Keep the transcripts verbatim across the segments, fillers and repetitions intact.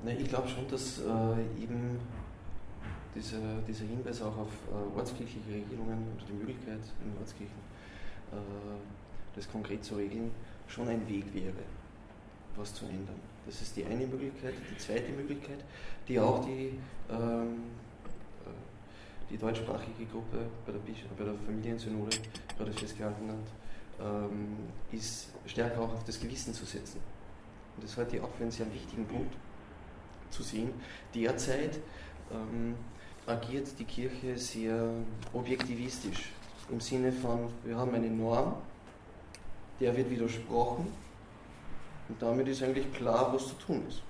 Ne, ich glaube schon, dass äh, eben dieser, dieser Hinweis auch auf äh, ortskirchliche Regelungen oder die Möglichkeit in Ortskirchen, äh, das konkret zu regeln, schon ein Weg wäre, was zu ändern. Das ist die eine Möglichkeit. Die zweite Möglichkeit, die auch die, ähm, die deutschsprachige Gruppe bei der, bei der Familiensynode gerade festgehalten hat, ähm, ist stärker auch auf das Gewissen zu setzen. Und das halte ich auch für einen sehr wichtigen Punkt zu sehen. Derzeit ähm, agiert die Kirche sehr objektivistisch im Sinne von, wir haben eine Norm, der wird widersprochen und damit ist eigentlich klar, was zu tun ist.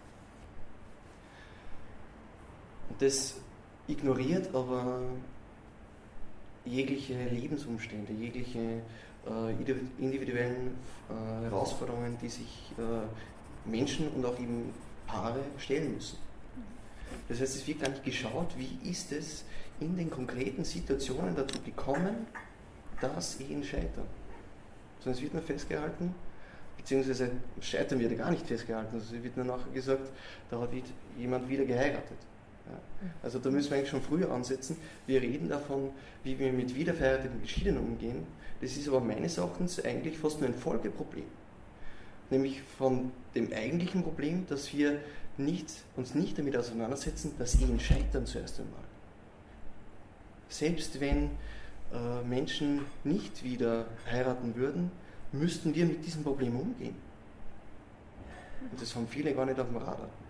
Und das ignoriert aber jegliche Lebensumstände, jegliche äh, individuellen äh, Herausforderungen, die sich äh, Menschen und auch eben Paare stellen müssen. Das heißt, es wird gar nicht geschaut, wie ist es in den konkreten Situationen dazu gekommen, dass Ehen scheitern. Sondern es wird nur festgehalten, beziehungsweise Scheitern wird ja gar nicht festgehalten, also es wird nur nachher gesagt, da hat jemand wieder geheiratet. Ja. Also da müssen wir eigentlich schon früher ansetzen. Wir reden davon, wie wir mit wiederverheirateten Geschiedenen umgehen. Das ist aber meines Erachtens eigentlich fast nur ein Folgeproblem. Nämlich von dem eigentlichen Problem, dass wir nicht, uns nicht damit auseinandersetzen, dass Ehen scheitern zuerst einmal. Selbst wenn äh, Menschen nicht wieder heiraten würden, müssten wir mit diesem Problem umgehen. Und das haben viele gar nicht auf dem Radar.